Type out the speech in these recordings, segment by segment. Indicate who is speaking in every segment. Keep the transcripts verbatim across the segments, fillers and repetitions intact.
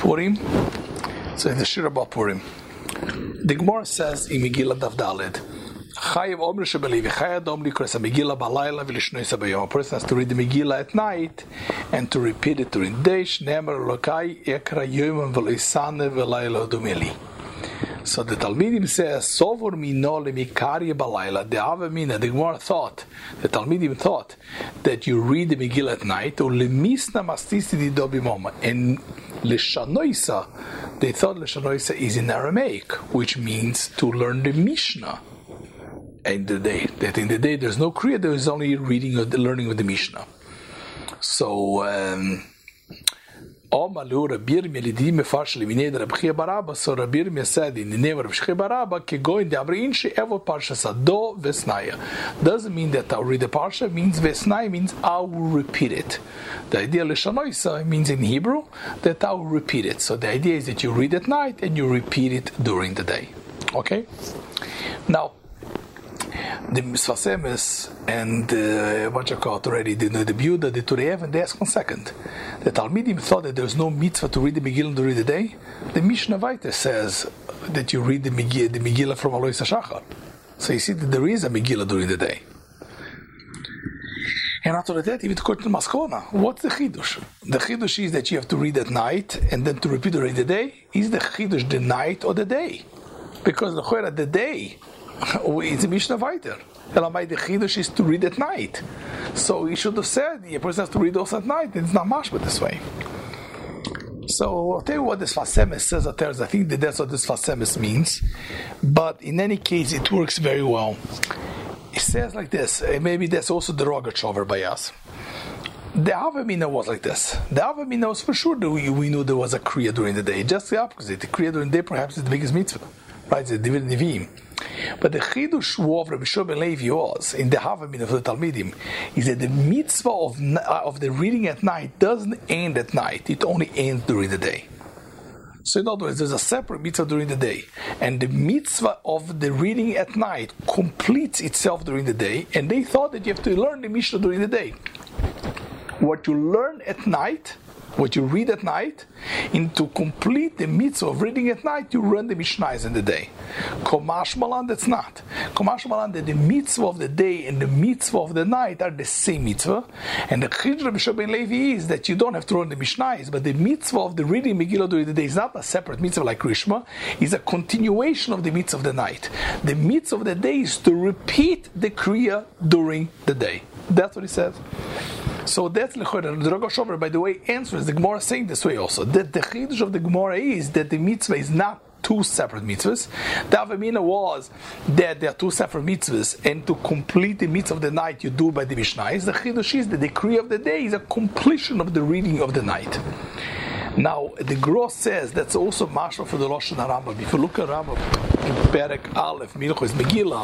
Speaker 1: Purim. So in the Shir about Purim, the Gemara says in Megillah Daf Daled, Chayev Omer Shebelevi Chayev Dom Likros Megillah Balayla V'Lishnoisa Bayom. A person has to read the Megillah at night and to repeat it during the day. Shneimar Lokai Ekra Yomim V'Loisane V'Layla Dumeli. So the Talmidim says, Sovor Mino Lemikari Balayla. The Avamina, the Gemara thought, the Talmidim thought that you read the Megillah at night, or Lemisna Mastisi Di Dobi Moma, and Leshanoisa. They thought Leshanoisa is in Aramaic, which means to learn the Mishnah. In the day, that in the day there's no Kriya, there is only reading of the learning of the Mishnah. So, um, so Rabbi Yirmiyah said in the name of Rabbi Shchi Barabba, doesn't mean that I'll read the parsha, means Vesnaya means I will repeat it. The idea Leshanoisa means in Hebrew that I will repeat it. So the idea is that you read at night and you repeat it during the day. Okay? Now, the Sfas Emes and uh, what you call it already, the, the Biuda, the Tureyev, and they ask one second. The Talmidim thought that there's no mitzvah to read the Megillah during the day. The Mishnah Vayter says that you read the Megillah, the Megillah from Alois HaShachar. So you see that there is a Megillah during the day. And after that, even to quote the Maskona, what's the Chidush? The Chidush is that you have to read at night and then to repeat during the day. Is the Chidush the night or the day? Because the Chora, the day, it's a Mishnah Vayter. Elamai the Chidush is to read at night. So he should have said a person has to read also at night, and it's not mashma this way. So I'll tell you what this Sfas Emes says. I think that that's what this Sfas Emes means. But in any case, it works very well. It says like this, maybe that's also the Rogachover by us. The Avamina was like this. The Avamina was for sure that we, we knew there was a Kriya during the day. Just the opposite. The Kriya during the day perhaps is the biggest mitzvah. Right? It's the Divid Nevi'im. But the Chidush of Rabbi Shua ben Levi was, in the Havamina of the Talmidim, is that the mitzvah of, of the reading at night doesn't end at night. It only ends during the day. So in other words, there's a separate mitzvah during the day. And the mitzvah of the reading at night completes itself during the day. And they thought that you have to learn the Mishnah during the day. What you learn at night, what you read at night, and to complete the mitzvah of reading at night, you run the Mishnahs in the day. Komash Malan, that's not. Komash Malan, that the mitzvah of the day and the mitzvah of the night are the same mitzvah. And the Chidr Rabbi Shua ben Levi is that you don't have to run the Mishnahs, but the mitzvah of the reading Megillah during the day is not a separate mitzvah like Rishma, it's a continuation of the mitzvah of the night. The mitzvah of the day is to repeat the Kriya during the day. That's what he says. So that's Lechor. The Rogash Shover, by the way, answers the Gemara saying this way also. That the Chidush of the Gemara is that the mitzvah is not two separate mitzvahs. The Avamina was that there are two separate mitzvahs, and to complete the mitzvah of the night you do by the Mishnah. The Chidush is the decree of the day is a completion of the reading of the night. Now, the Gross says that's also mashma for the Rosh Hashanah Rambam. If you look at Rambam in Perek Aleph, Milchos Megillah,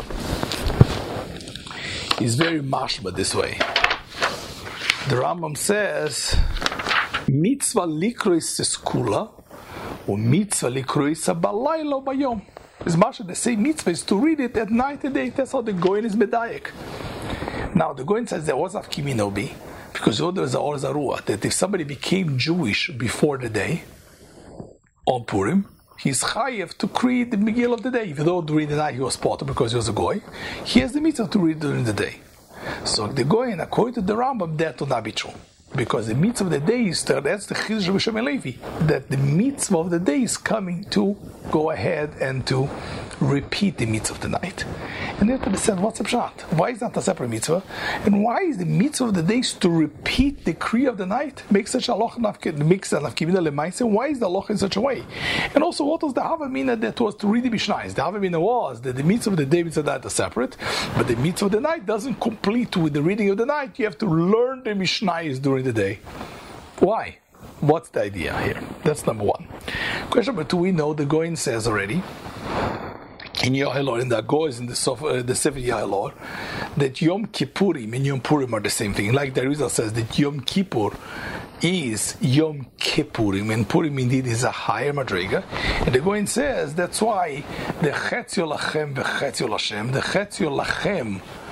Speaker 1: is very mashma this way. The Rambam says, mitzvah likrois skula, or mitzvah likrois balayla bayom. It's much the same mitzvah is to read it at night and day. That's how the Goyen is medayek. Now, the Goyen says there was a kiminobi, because there was a or zarua, that if somebody became Jewish before the day, on Purim, he's chayev to read the Megillah of the day. Even though during the night he was potter because he was a goy, he has the mitzvah to read during the day. So the Goyen, according to the Rambam, that will not be true. Because the mitzvah of the day is, that's the Chidush of Shua ben Levi, that the mitzvah of the day is coming to go ahead and to repeat the mitzvah of the night. And they have to understand what's the pshat. Why is that a separate mitzvah? And why is the mitzvah of the day to repeat the Kriya of the night? Make such a loch mix and nafkimina lemaisa. Why is the loch in such a way? And also, what was the Havamina that was to read the Mishnahs? The Havamina was that the mitzvah of the day mitzvah of the night are separate, but the mitzvah of the night doesn't complete with the reading of the night. You have to learn the Mishnahs during the day. Why? What's the idea here? That's number one. Question number two, we know the Goyen says already in Yohelor, in the Goys, in the, Sof, uh, the Sefer Yohelor, that Yom Kippurim and Yom Purim are the same thing. Like the Rizal says that Yom Kippur is Yom Kippurim, and Purim indeed is a higher madriga. And the Goyen says that's why the Chetzio Lachem v'Chetzio Lashem, the Chetzio Lachem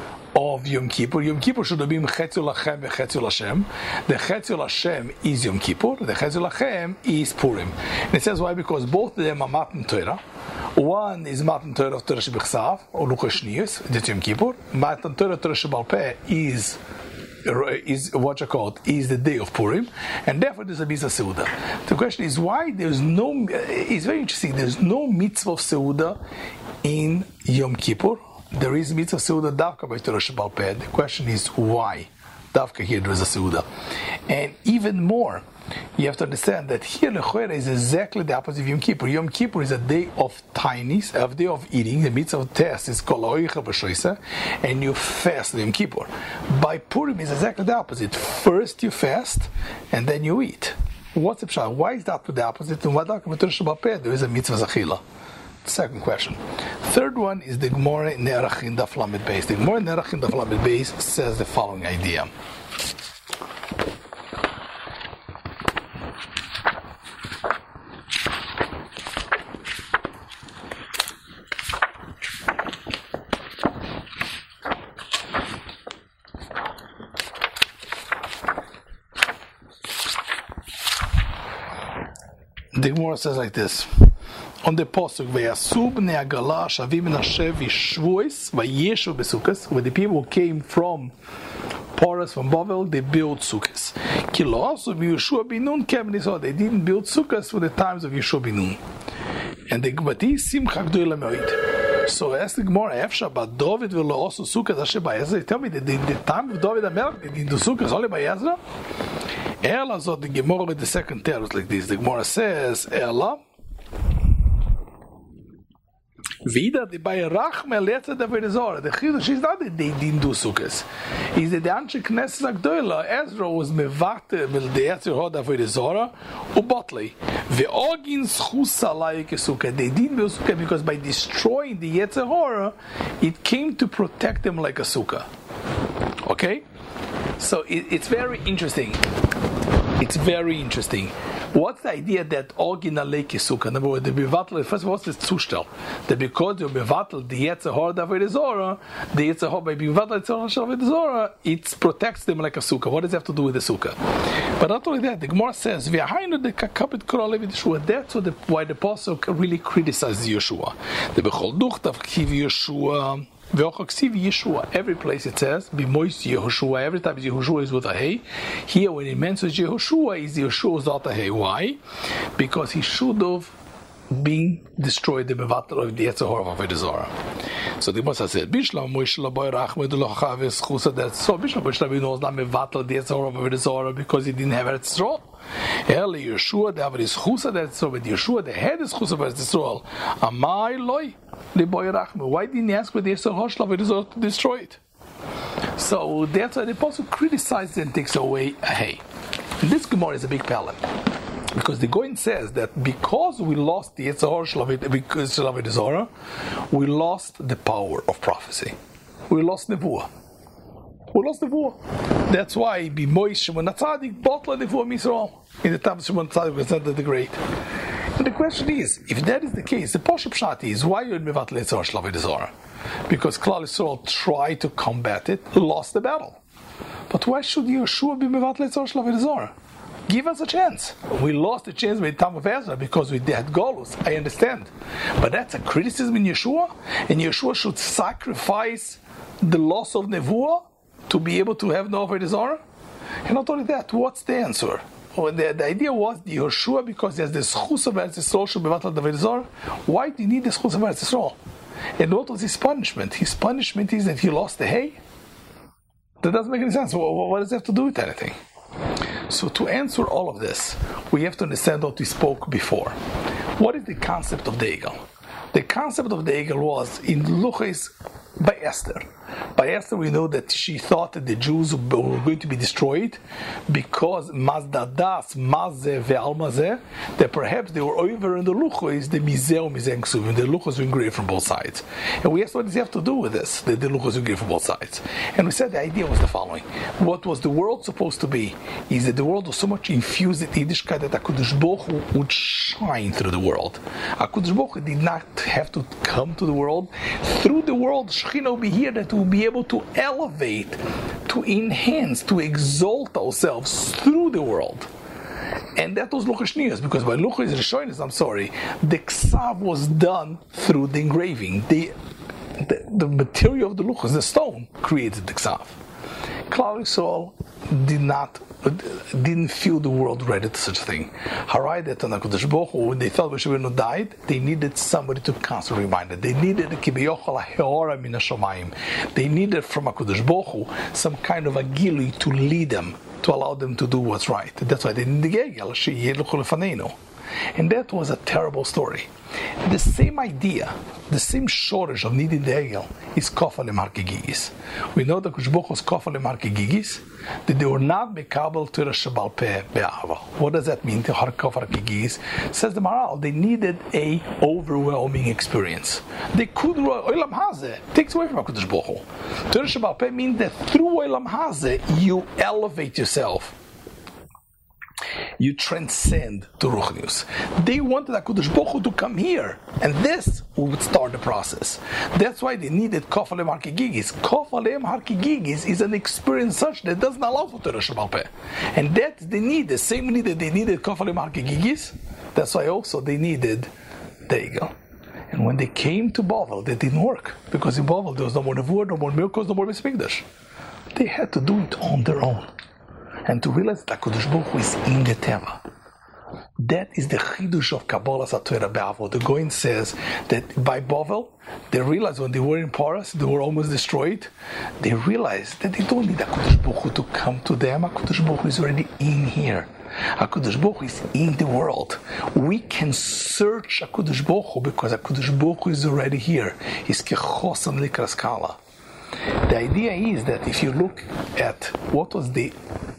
Speaker 1: of Yom Kippur. Yom Kippur should have been Chetzul Lachem v'Chetzul Hashem. The Chetzul Hashem is Yom Kippur. The Chetzul Lachem is Purim. And it says why? Because both of them are Matan Torah. One is Matan Torah of Torah Shebechsav, or Luchos Shniyos, that's Yom Kippur. Matan Torah Torah Shebal Peh is is what you call it, is the day of Purim, and therefore there's a mitzvah Seudah. The question is why there's no. It's very interesting. There's no mitzvah of Seudah in Yom Kippur. There is mitzvah Seudah Davka by Torah Shebal Peh. The question is why Davka here there is a Seudah, and even more. You have to understand that here Lechoera is exactly the opposite of Yom Kippur. Yom Kippur is a day of tinies, a day of eating. The mitzvah of test is Kol Ha'oicha B'Shoisa, and you fast Yom Kippur. By Purim is exactly the opposite. First you fast, and then you eat. What's the pshat? Why is that the opposite? And what there is a mitzvah Zachila. Second question. Third one is the Gemara in Erachin Daf Lamed Beis. The Gemara in Erachin Daf Lamed Beis says the following idea. The Gemara says like this. On the pasuk, "Vayasub ne'agala shavim nashev yishvuis vayeshu besukas." When the people came from Paras, from Babel, they built sukkahs. Ki lo asu v'Yeshua bin Nun kem nisod. They didn't build sukkahs for the times of Yeshua bin Nun. And the Gemati simcha gdoila me'od. So ask the Gemara, Efsha, but David v'lo asu sukkahs asher ba'Ezra. Tell me that in the time of David HaMelech, they didn't do sukkahs only by Ezra. Ela zot the Gemara with the second teros like this. The Gemara says, Ela Vida the Bayarach Meleta the Verizora. The Chidush is not that they didn't do sukkahs. Is that the Anshe Knesset Agdoila, Ezra was mevate mil the Yetzer Hod of Verizora, ubotlei. Ve'ogin schus alayik sukkah. They didn't build sukkah because by destroying the Yetzer Hora, it came to protect them like a sukkah. Okay? So it, it's very interesting. It's very interesting. What's the idea that Ogin Alek Sukkah? Number one, the Bevatel, first of all, what's the Zustel? That because you Bevatel, the Yetzer Hora Davidizora, the Yetzer Hora by Bevatel Davidizora, it protects them like a Sukkah. What does it have to do with the Sukkah? But not only that, the Gemara says, that's what the, why the Apostle really criticizes Yeshua. The Bechol Duchtav Kiv Yeshua. Yeshua. Every place it says, B'mois Yehoshua. Every time Yehoshua is with a hey. Here, when it mentions Yehoshua, is Yehoshua without a hey. Why? Because he should have been destroyed the Bevatel of the Yetzer Hora of Avodah Zarah. So the Gemara said, Bishlam Moshe Laboy Rachmed Lochav Eschusa. That so Bishlam Moshe Laboy knows not Bevatel the Yetzer Hora of Avodah Zarah because he didn't have Eretz Yisrael. Eli Yeshua, the Avar is Chusa that so with Yeshua, the head is Chusa of Eretz Yisrael. Amai Loi Laboy Rachmed. Why didn't he ask with the Yetzer Hora of Avodah Zarah to destroy it? So that's why the Apostle criticizes and takes away a hay. This Gemara is a big problem. Because the Goin says that because we lost the Yetzer Hora because of Avodah Zarah, we lost the power of prophecy. We lost Nevuah. We lost Nevuah. That's why B'mois Shimon HaTzadik bottled Nevuah Yisrael in the time of Shimon HaTzadik was not the Great. And the question is, if that is the case, the Poshup Pshat is why you in Mevatel Yetzer Hora Avodah Zarah? Because Klal Yisrael tried to combat it, lost the battle. But why should Yeshua be Mevatel Yetzer Hora Avodah Zarah? Give us a chance. We lost the chance with the time of Ezra because we had Golus. I understand. But that's a criticism in Yeshua? And Yeshua should sacrifice the loss of Nevuah to be able to have no Avodah Zarah? And not only that, what's the answer? Well, the, the idea was the Yeshua because there's the schus of Eretz Yisrael should be Mevatel Avodah Zarah. Why do you need the schus of Eretz Yisrael? And what was his punishment? His punishment is that he lost the hay? That doesn't make any sense. What, what does it have to do with anything? So to answer all of this, we have to understand what we spoke before. What is the concept of the Egel? The concept of the Egel was in Luchos by Esther. By Esther, we know that she thought that the Jews were going to be destroyed because Mazdadas, Mazeh, Ve'almazeh, that perhaps they were over in the Luchos, the Mizeh, Mizeh, Ksuvim, and the Luchos were engraved from both sides. And we asked, what does it have to do with this? The, the Luchos were engraved from both sides. And we said the idea was the following. What was the world supposed to be is that the world was so much infused in Yiddishkeit that HaKadosh Baruch Hu would shine through the world. HaKadosh Baruch Hu did not have to come to the world. Through the world, Shekhinah would be here that to be able to elevate, to enhance, to exalt ourselves through the world. And that was Luchas Shniyos, because by Luchas Rishonos, I'm sorry, the Ksav was done through the engraving. The, the, the material of the Luchas, the stone, created the Ksav. Klal Yisrael did not, didn't feel the world ready to such a thing. Harai that on HaKadosh Baruch Hu, when they felt Moshe died, they needed somebody to constantly remind them. They needed a kibiyochal ha'ora min hashamayim. They needed from HaKadosh Baruch Hu some kind of a gili to lead them, to allow them to do what's right. That's why they needed the Gegel, she'yeluchu lefaneinu. And that was a terrible story. The same idea, the same shortage of needing the Egel is Kofalem Harkegigis. We know that Kushbuch was Kofalem Harkegigis, that they were not Mekabel to the Shabal Peh Be'ava. What does that mean, the Harkof Harkegigis? Says the Maral, they needed a overwhelming experience. They could, Olam Hazeh, takes away from HaKadosh Baruch Hu. To the Shabal Peh means that through Olam Hazeh, you elevate yourself. You transcend to Ruchnius. They wanted HaKadosh Baruch Hu to come here, and this would start the process. That's why they needed Kofalem Harkegigis. Kofalem Harkegigis is an experience such that doesn't allow for Torah Shabal Peh. And that they need, the same need that they needed Kofalem Harkegigis, that's why also they needed the Egel. And when they came to Bavel, that didn't work, because in Bavel there was no more Nevuah, no more Milkos, no more Beis Mikdash. They had to do it on their own. And to realize that HaKadosh Baruch Hu is in the Teva. That is the Chidush of Kabbalah Satorah Be'avo. The Goin says that by Bavel, they realized when they were in Paras, they were almost destroyed, they realized that they don't need HaKadosh Baruch Hu to come to them. HaKadosh Baruch Hu is already in here. HaKadosh Baruch Hu is in the world. We can search HaKadosh Baruch Hu because HaKadosh Baruch Hu is already here. He's Kechosan Likras Kala. The idea is that if you look at what was the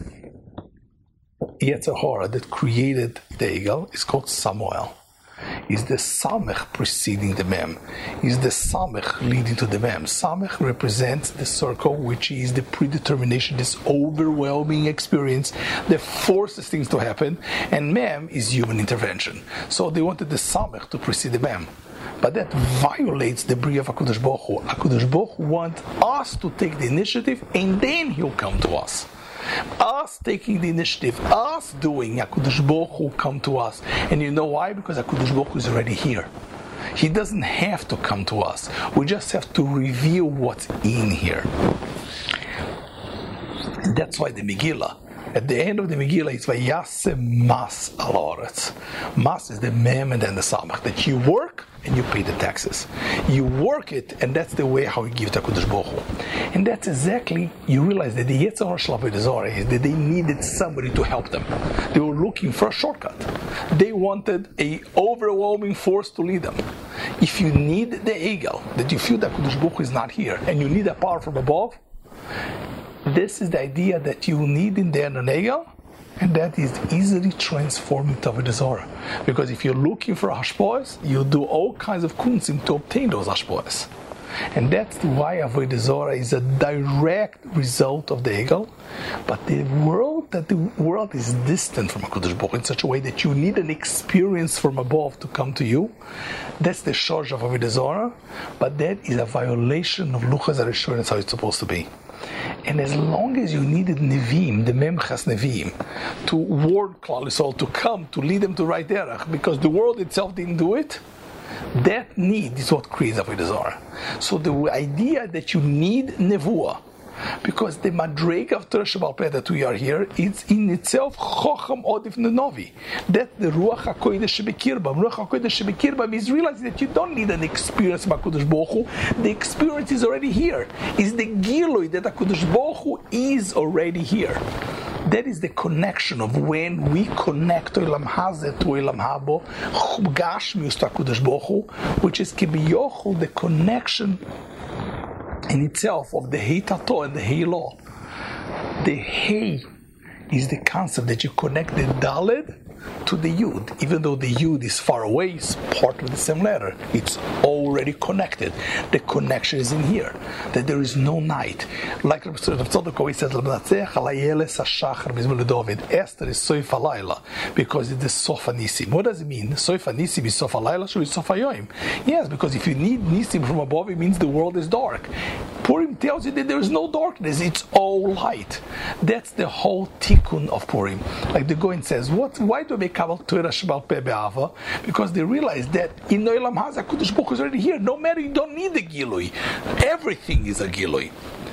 Speaker 1: Yetzer Hara that created the Egel, is called Samuel. Is the Samech preceding the Mem? Is the Samech leading to the Mem? Samech represents the circle, which is the predetermination, this overwhelming experience that forces things to happen, and Mem is human intervention. So they wanted the Samech to precede the Mem. But that violates the Bria of HaKadosh Baruch Hu. HaKadosh Baruch Hu wants us to take the initiative, and then He'll come to us. Us taking the initiative, us doing, HaKadosh Baruch Hu come to us. And you know why? Because HaKadosh Baruch Hu is already here. He doesn't have to come to us. We just have to reveal what's in here. And that's why the Megillah, at the end of the Megillah, it's Vayaseh Mas al Haaretz. Mas is the Mem and then the Samach, that you work and you pay the taxes. You work it, and that's the way how you give to HaKadosh Baruch Hu. And that's exactly, you realize that the Yetzer Hara Shel Avodah Zarah is that they needed somebody to help them. They were looking for a shortcut. They wanted a overwhelming force to lead them. If you need the Egel, that you feel that HaKadosh Baruch Hu is not here, and you need a power from above, this is the idea that you need in there an Egel, and that is easily transformed into Avodah Zarah. Because if you're looking for hashpoes, you do all kinds of kunzim to obtain those hashpoes. And that's why Avodah Zarah is a direct result of the Egel. But the world, that the world is distant from HaKadosh Baruch Hu in such a way that you need an experience from above to come to you. That's the shortage of Avodah Zarah. But that is a violation of Luchas HaRishon. That's how it's supposed to be. And as long as you needed Nevi'im, the Memchas Nevi'im, to warn Klal Yisrael to come, to lead them to right derech, because the world itself didn't do it, that need is what creates Avodah Zarah. So the idea that you need Nevuah, because the Madreg of Torah Shabal Peh that we are here, it's in itself Chocham Odif Nenovi. That the Ruach HaKodesh Shebekirbam. Ruach HaKodesh Shebekirbam is realizing that you don't need an experience of HaKadosh Baruch Hu. The experience is already here. It's the Gilui that HaKadosh Baruch Hu is already here. That is the connection of when we connect to Olam Hazeh to Olam Habo, Gashmius to HaKadosh Baruch Hu, which is Kibiyochel, the connection in itself of the Hei Tato and the Hei Lo. The Hei is the concept that you connect the Daled to the Yud. Even though the Yud is far away, it's part of the same letter. It's already connected. The connection is in here. That there is no night. Like Rabbi Tzadok always says, Esther is Soif HaLayla, because it is Sof HaNisim. What does it mean? Soif HaNisim is Sof HaLayla, so it's Sof HaYoim. Yes, because if you need Nisim from above, it means the world is dark. Purim tells you that there is no darkness, it's all light. That's the whole tikkun of Purim. Like the Goin says, what? Why do they kabal Torah shebal peh be'ava? Because they realize that in Olam Hazeh, HaKadosh Baruch Hu is already here. No matter, you don't need a gilui. Everything is a gilui.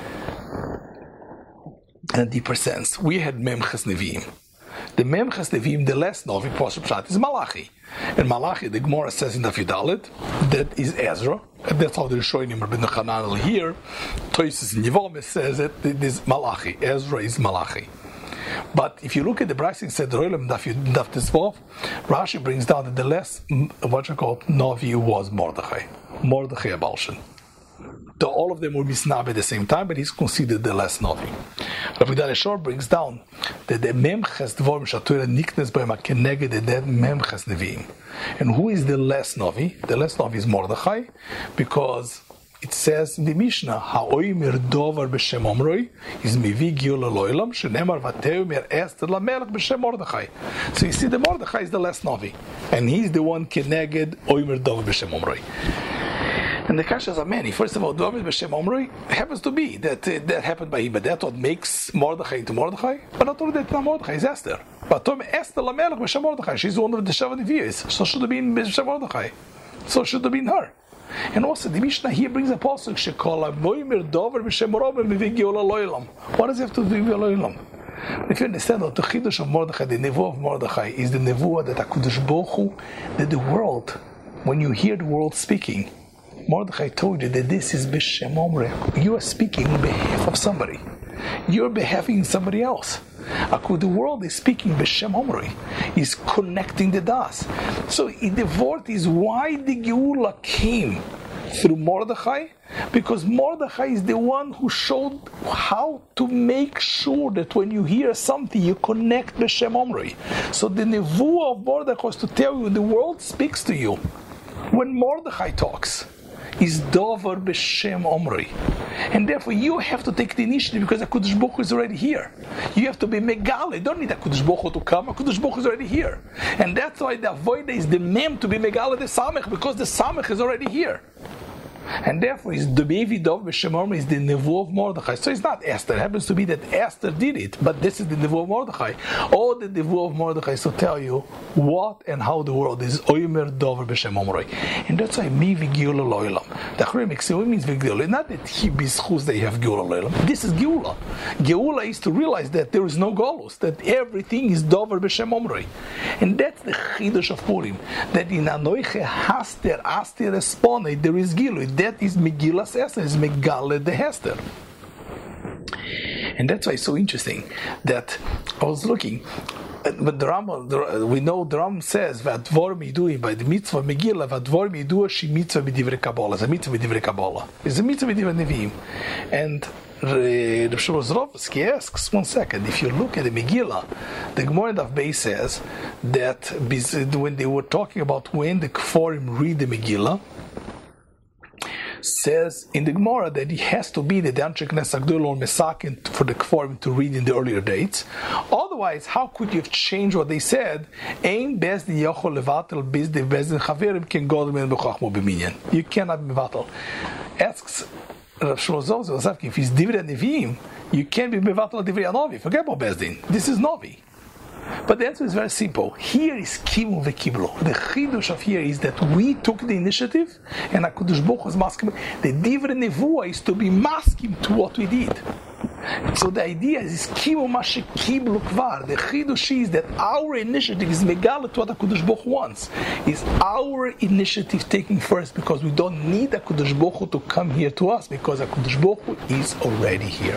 Speaker 1: In a deeper sense, we had Memches Nevi'im. The Memches Nevi'im, the last Novi, Pasuk Pshat, is Malachi. And Malachi, the Gemara says in the Fidalit, that is Ezra. And that's how the Rishonim Rabbeinu Chananel here. Toysis in Yevomis says that it is Malachi. Ezra is Malachi. But if you look at the Braysin said Roilam Daf Tzvov, Rashi brings down that the last, what you call Novi, was Mordechai. Mordechai Abalshan. So all of them will be snab at the same time, but he's considered the last Novi. Rabbi Daniel Shor brings down that the Memches Dvorim Shatura Niknes Boima Keneged the Memches Nevi'im. And who is the last Novi? The last Novi is Mordechai, because it says in the Mishnah, Ha'oimer Dover B'Shem Omroi is Mivi Giyul Loilam Shenemar Vateu Mer Esther LaMelech B'Shem Mordechai. So you see, the Mordechai is the last Novi, and he's the one Keneged Oimer Dover B'Shem Omroi. And the kashas are many. First of all, Dovid B'Shem Omroi happens to be that uh, that happened by him, but that's what makes Mordechai into Mordechai. But not only that, not Mordechai is Esther. But Tom Esther Lamelech B'Shem Mordechai. She's one of the Shavan Nevi'is, so should have been B'Shem Mordechai. So should have been her. And also, the Mishnah here brings a pasuk shekola Moimer Dover B'Shem Mordechai Mivigi Ola Loilam. What does it have to do with Loilam? If you understand that the Chiddush of Mordechai, the Nevuah of Mordechai, is the Nevuah that HaKadosh Baruch Hu, that the world, when you hear the world speaking, Mordechai told you that this is B'Shem Omrei. You are speaking on behalf of somebody. You are behalfing somebody else. The world is speaking B'Shem Omrei. Is connecting the das. So the word is why the Geula came through Mordechai, because Mordechai is the one who showed how to make sure that when you hear something, you connect B'Shem Omrei. So the Nevuah of Mordechai was to tell you the world speaks to you. When Mordechai talks, is Dover B'Shem Omrei. And therefore you have to take the initiative because HaKadosh Baruch Hu is already here. You have to be Megale. You don't need HaKadosh Baruch Hu to come. HaKadosh Baruch Hu is already here. And that's why the Avodah is the Mem to be Megale the Samech, because the Samech is already here. And therefore, is the Bevi Dov B'Shem Omrei is the Nevuah of Mordechai. So it's not Esther. It happens to be that Esther did it, but this is the Nevuah of Mordechai. All the Nevuah of Mordechai is to tell you what and how the world is. Oimer Dover B'Shem Omrei. And that's why Mi V'Giula Lo'ilam. The Achrim Exeum means V'Giula. Not that he B'Schus they have Giula Lo'ilam. This is Geula. Geula is to realize that there is no Golus, that everything is Dover B'Shem Omrei. And that's the Chidush of Purim. That in Anoiche Haster Aster Espone there is Gilu. That is Megillas Esther, is Megale the Hester. And that's why it's so interesting that I was looking, but the Ram, the, we know the Ram says that Dvorim Yidui by the mitzvah Megillah, that Dvorim Yidua she mitzvah b'divrei Kabbalah, it's a mitzvah b'divrei Kabbalah, it's a mitzvah b'divrei Nevi'im. And Reb Shlomo Zrovsky asks, one second, if you look at the Megillah, the Gemara of Beis says that when they were talking about when the Kforim read the Megillah, says in the Gemara that it has to be the Danchik Nesagdul or Mesakin for the Kforim to read in the earlier dates. Otherwise, how could you have changed what they said? Ein Bezdin Yochol Levatel Bezdin Bezdin Chaverim Ken Godmen B'Chachmo B'Minyan. You cannot be Mevatel. Asks Rav Shlomo Zolzon, if it's Divrei Nevi'im, you can't be Mevatel Divrei Novi. Forget about Bezdin. This is Novi. But the answer is very simple. Here is Kimu v'Kiblo. The Chidush of here is that we took the initiative and HaKadosh Baruch Hu was masking. The Divrei Nevuah is to be masking to what we did. So the idea is Kimu Mashe Kiblo Kvar. The Chidush is that our initiative is Megala to what HaKadosh Baruch Hu wants. Is our initiative taking first, because we don't need HaKadosh Baruch Hu to come here to us, because HaKadosh Baruch Hu is already here.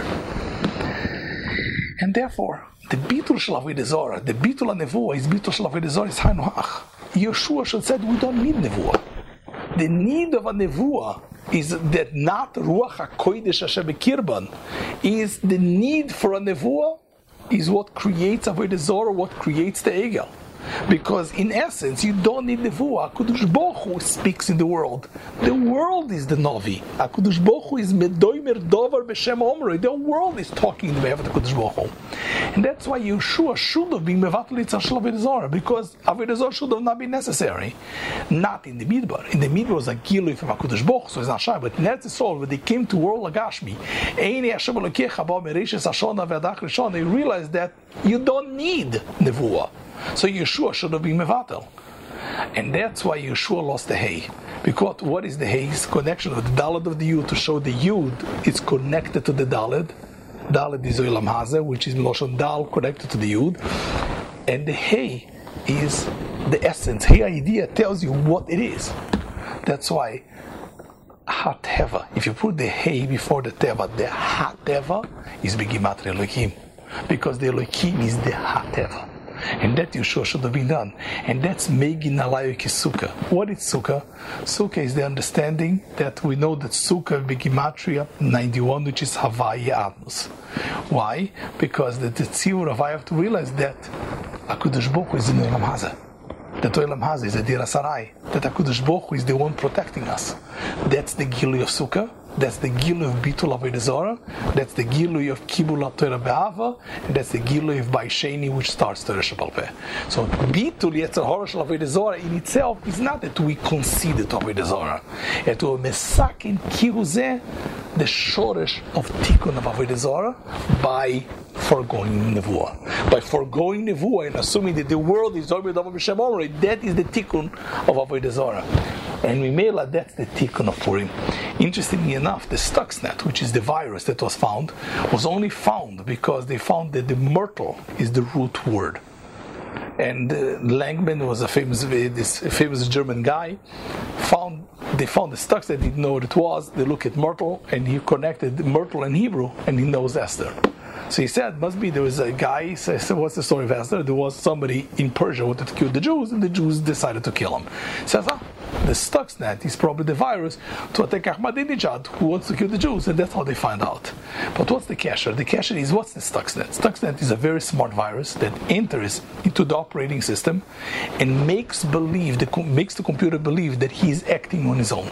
Speaker 1: And therefore, the Bitul Shel Avodah Zarah, the Bitul HaNevuah is Bitul Shel Avodah Zarah is Hanuach. Yeshua should said we don't need Nevuah. The need of a Nevuah is that not Ruach HaKodesh Hashem B'Kirban, is the need for a Nevuah is what creates Avodah Zarah, what creates the Egel. Because in essence, you don't need Nevuah. HaKadosh Baruch Hu speaks in the world. The world is the Novi. HaKadosh Baruch Hu is Medoimer Dover B'Shem Omroi. The world is talking in the way of the HaKadosh Baruch Hu. And that's why Yeshua should have been Mevatel Yitzhak Shel Avodah Zarah, because Avodah Zarah should have not been necessary. Not in the Midbar. In the Midbar was a Gilui from HaKadosh Baruch Hu, so it's not shy. But in Eretz Yisrael, when they came to world Lagashmi, Eini Hashem Elokecha Ba Mereishis Hashona V'Adach Rishon, they realized that you don't need Nevuah. So Yeshua should have been Mevatel. And that's why Yeshua lost the Hay. Because what is the Hay? It's connection of the Daled of the Yud to show the Yud is connected to the Daled. Daled is Olam Hazeh, which is Moshe Dal connected to the Yud. And the Hay is the essence. Hay idea tells you what it is. That's why Ha-Teva, if you put the Hay before the Teva, the Ha-Teva is Begimatria Elohim. Because the Elohim is the Ha-Teva. And that Yeshua should have been done. And that's Megin Alayok Sukkah. What is Sukkah? Sukkah is the understanding that we know that Sukkah Begimatria ninety-one, which is Havaya Adnus. Why? Because the Tzivur of I have to realize that HaKadosh Baruch Hu is in Olam Hazeh. That Olam Hazeh is a Dira Sarai. That HaKadosh Baruch Hu is the one protecting us. That's the Gilui of Sukkah. That's the Gilui of Bitul Avodah Zarah. That's the Gilui of Kibbul Torah Be'ava. And that's the Gilui of Baisheni, which starts Torah Sheba'al Peh. So Bitul Yetzer Hara Shel Avodah Zarah in itself is not that we concede to Avodah Zarah. That we mesakin kihuzeh the shoresh of Tikkun of Avodah Zarah by foregoing Nevuah. By foregoing Nevuah and assuming that the world is Zorbid Davar B'Shem Omroi, that is the Tikkun of Avodah Zarah. And Mimela, that's the Tikkun of Purim. Interestingly enough, the Stuxnet, which is the virus that was found, was only found because they found that the myrtle is the root word. And uh, Langman was a famous, this famous German guy. Found they found the Stuxnet, didn't know what it was. They look at myrtle, and he connected myrtle in Hebrew, and he knows Esther. So he said, must be there was a guy, he said, what's the story of Esther? There was somebody in Persia who wanted to kill the Jews, and the Jews decided to kill him. He says, ah, the Stuxnet is probably the virus to attack Ahmadinejad, who wants to kill the Jews, and that's how they find out. But what's the kasher? The kasher is, what's the Stuxnet? Stuxnet is a very smart virus that enters into the operating system and makes believe, the, makes the computer believe that he is acting on his own.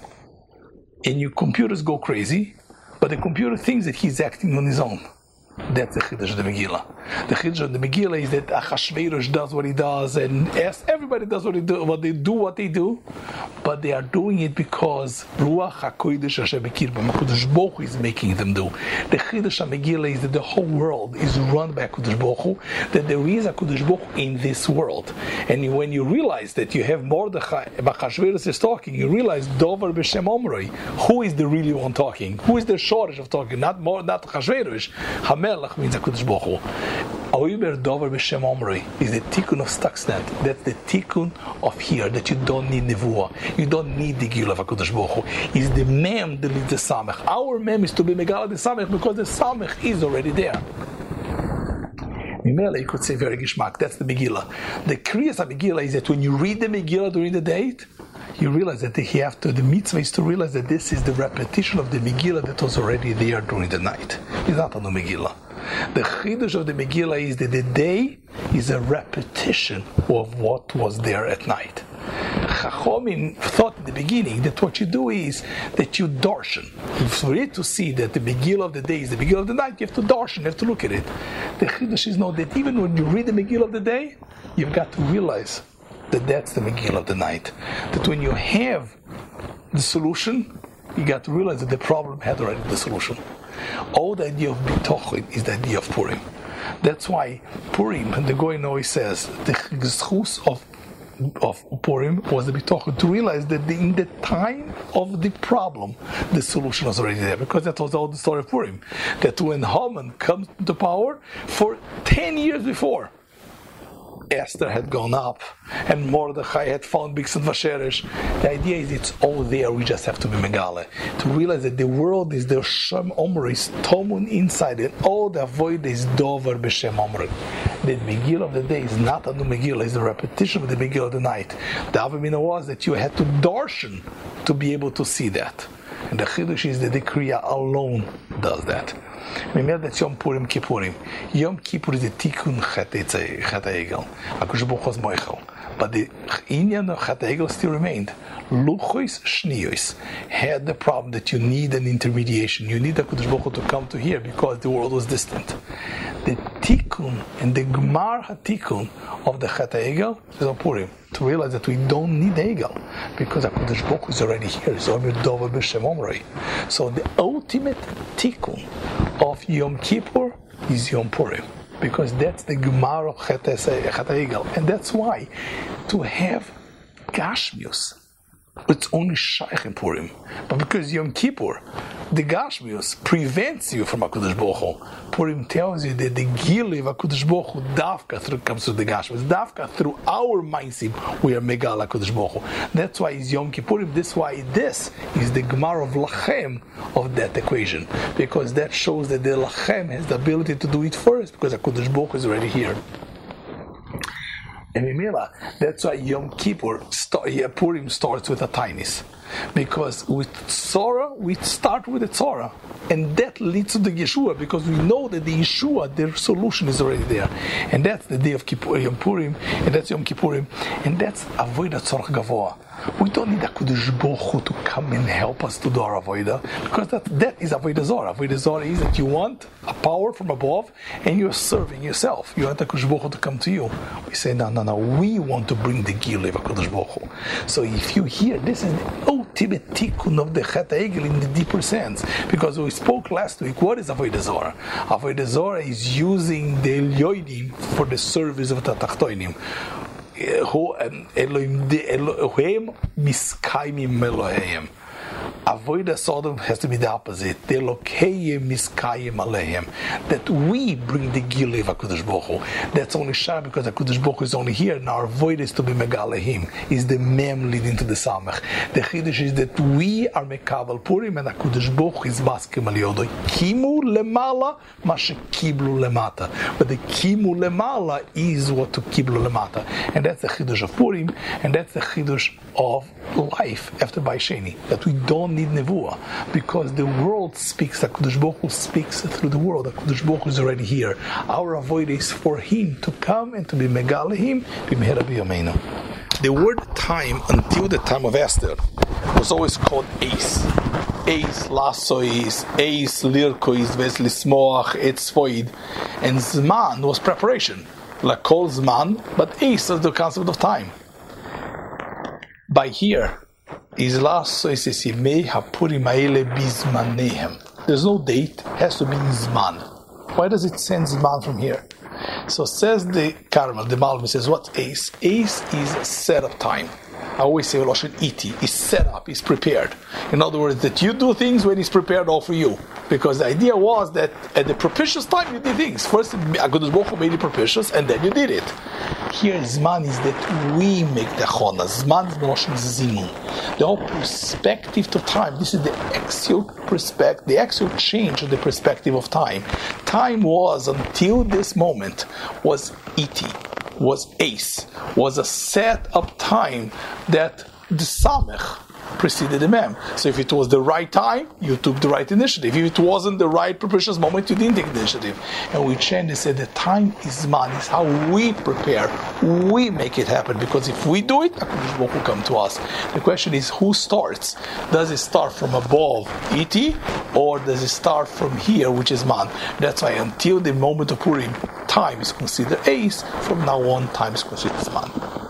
Speaker 1: And your computers go crazy, but the computer thinks that he's acting on his own. That's the Chiddush of the Megillah. The Chiddush of the Megillah is that Achashverosh does what he does, and everybody does what they do, what they do, what they do, but they are doing it because Ruach HaKodesh Hashem Bekirbam, HaKadosh Baruch Hu is making them do. The Chiddush of Megillah is that the whole world is run by HaKadosh Baruch Hu, that there is HaKadosh Baruch Hu in this world. And when you realize that you have Mordechai, Achashverosh is talking, you realize Dover B'Shem Omroi, who is the really one talking? Who is the shortage of talking? Not more, not Achashverosh. Melech means HaKadosh Baruch Hu. Oimer Dover B'Shem Omroi is the tikkun of Stuxnet. That's the tikkun of here, that you don't need Nevuah. You don't need the Gil of HaKadosh Baruch Hu. Is the Mem that leads the Samech. Our Mem is to be Megala the Samech because the Samech is already there. Mimela, you could say very Gishmak. That's the Megillah. The Kriyas of Megillah is that when you read the Megillah during the day, you realize that you have to, the mitzvah is to realize that this is the repetition of the Megillah that was already there during the night. It's not a new Megillah. The Chiddush of the Megillah is that the day is a repetition of what was there at night. Chachomim thought in the beginning that what you do is that you darshan. For it to see that the Megillah of the day is the Megillah of the night, you have to darshan, you have to look at it. The Chiddush is know that even when you read the Megillah of the day, you've got to realize that that's the Megillah of the night. That when you have the solution, you got to realize that the problem had already the solution. All the idea of Bitochen is the idea of Purim. That's why Purim, the Goyen always says, the Chus of of Purim was the Bitochen, to realize that the, in the time of the problem, the solution was already there. Because that was all the story of Purim. That when Haman comes to power, for ten years before, Esther had gone up, and Mordechai had found Bixen Vasheresh. The idea is it's all there, we just have to be Megale. To realize that the world is the Shem Omri, is Tomun inside, and all the avoid is Dover B'Shem Omri. The Megillah of the day is not a new Megillah, it's a repetition of the Megillah of the night. The Avamina was that you had to darshan to be able to see that. And And the Chidush is that the Kriya alone does that. Remember that's Yom Purim Kippurim. Yom Kippur is the Tikkun Chet HaEgel. HaKadosh Baruch Hu is Moichel. But the Inyan of Chet HaEgel still remained. Luchos Shniyos had the problem that you need an intermediation. You need HaKadosh Baruch Hu to come to here because the world was distant. The Tikkun and the Gmar HaTikkun of the Chet HaEgel is on Purim. To realize that we don't need Egel because HaKadosh Baruch Hu is already here. It's Omer Dova B'Shem Omrei. So the ultimate Tikkun of Yom Kippur is Yom Purim, because that's the Gemara of Chet HaEgel. And that's why to have Gashmius, it's only Shaykh in Purim. But because Yom Kippur, the Gashmius prevents you from HaKadosh Baruch Hu. Purim tells you that the Gili of HaKadosh Baruch Hu Davka through, comes through the Gashmius. Davka through our Maisim, we are Megal HaKadosh Baruch Hu. That's why it's Yom Kippurim. That's why this is the Gemara of Lachem of that equation. Because that shows that the Lachem has the ability to do it first, because HaKadosh Baruch Hu is already here. And Mimila, that's why Yom Kippur, start, yeah, Purim starts with a tainis. Because with Tzora, we start with the Tzora. And that leads to the Yeshua, because we know that the Yeshua, their solution is already there. And that's the day of Kippur, Yom Purim, and that's Yom Kippurim. And that's Avodah Tzorach Gavoa. We don't need HaKadosh Baruch Hu to come and help us to do our Avodah, because that, that is Avodah Zorah. Avodah Zorah is that you want a power from above, and you're serving yourself. You want HaKadosh Baruch Hu to come to you. We say, no, no, no, we want to bring the Gilui of HaKadosh Baruch Hu. So if you hear, this is the ultimate tikkun of the Chet HaEgel in the deeper sense, because we spoke last week, what is Avodah Zorah? Avodah Zorah is using the Elyonim for the service of the Tachtoinim. Elohim miskayim Elohim. Avodah Sodom has to be the opposite. Elokayim miskayim Aleihim. That we bring the Gilui of HaKadosh Baruch Hu. That's only Shah because HaKadosh Baruch Hu is only here, and our avodah is to be Megalehim. Is the Mem leading to the Samech. The Chiddush is that we are Mekabel Purim, and HaKadosh Baruch Hu is Maskim Al Yodoi. Kimu lemala, mashe kiblu lemata. But the Kimu lemala is what to kiblu lemata. And that's the Chiddush of Purim, and that's the Chiddush of life after Baisheni. That we don't need Nevuah, because the world speaks, HaKadosh Baruch Hu speaks through the world. HaKadosh Baruch Hu is already here. Our avoid is for Him to come and to be Megalehim, b'mehera b'yameinu. The word time, until the time of Esther, was always called Eis. Eis, Lasois, Eis, Lirkois, Ves Lismoach, Etzvoid. And Zman was preparation. Like called Zman, but Eis is the concept of time. By here, is Lasois Esimei Hapurim Aele Bizmanehem. There's no date, it has to be in Zman. Why does it send Zman from here? So says the Carmel, the Malvin says, what's Ace? Ace is set up time. I always say Loshen Iti, is set up, is prepared. In other words, that you do things when it's prepared all for you. Because the idea was that at the propitious time you did things. First, HaKadosh Baruch Hu made it propitious, and then you did it. Here, Zman is that we make the Chona. Zman is Loshen Zimun. The whole perspective to time, this is the actual perspective, the actual change of the perspective of time. Time was, until this moment, was Iti. Was Ace, was a set up time that the Samech preceded the Mem. So if it was the right time, you took the right initiative. If it wasn't the right propitious moment, you didn't take the initiative. And we changed and said that time is man, is how we prepare, we make it happen. Because if we do it, HaKadosh Baruch Hu will come to us. The question is, who starts? Does it start from above, Iti, or does it start from here, which is man? That's why until the moment of Purim, time is considered Ace. From now on, time is considered man.